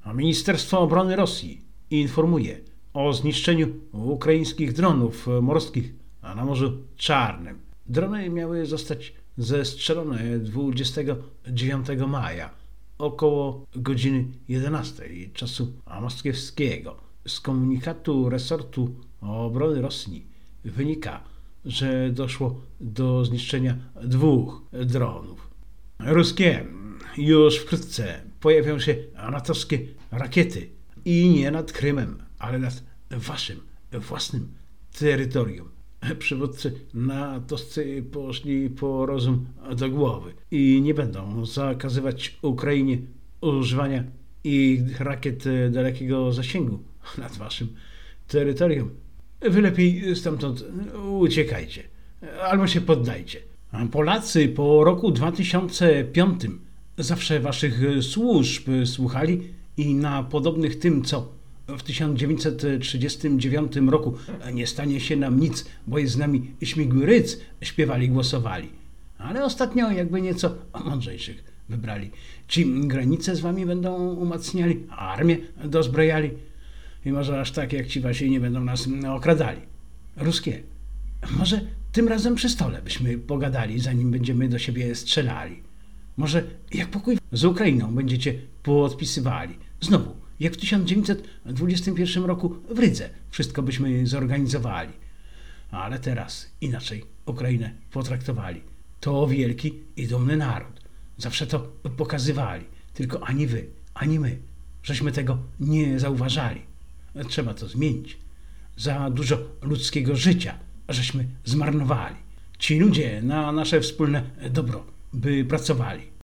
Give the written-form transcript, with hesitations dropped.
A Ministerstwo Obrony Rosji informuje o zniszczeniu ukraińskich dronów morskich na Morzu Czarnym. Drony miały zostać zestrzelone 29 maja około godziny 11 czasu moskiewskiego. Z komunikatu resortu obrony Rosji wynika, że doszło do zniszczenia 2 dronów. Ruskie już wkrótce pojawią się natowskie rakiety i nie nad Krymem, ale nad waszym własnym terytorium. Przywódcy natowscy poszli po rozum do głowy i nie będą zakazywać Ukrainie używania ich rakiet dalekiego zasięgu nad waszym terytorium. Wy lepiej stamtąd uciekajcie albo się poddajcie. Polacy po roku 2005 zawsze waszych służb słuchali i na podobnych tym, co w 1939 roku nie stanie się nam nic, bo jest z nami śmigły ryc, śpiewali, głosowali. Ale ostatnio jakby nieco mądrzejszych wybrali. Ci granice z wami będą umacniali, a armię dozbrojali i może aż tak jak ci wasi nie będą nas okradali. Ruskie, może tym razem przy stole byśmy pogadali, zanim będziemy do siebie strzelali. Może jak pokój z Ukrainą będziecie podpisywali. Znowu, jak w 1921 roku w Rydze wszystko byśmy zorganizowali. Ale teraz inaczej Ukrainę potraktowali. To wielki i dumny naród. Zawsze to pokazywali. Tylko ani wy, ani my, żeśmy tego nie zauważali. Trzeba to zmienić. Za dużo ludzkiego życia żeśmy zmarnowali. Ci ludzie na nasze wspólne dobro by pracowali.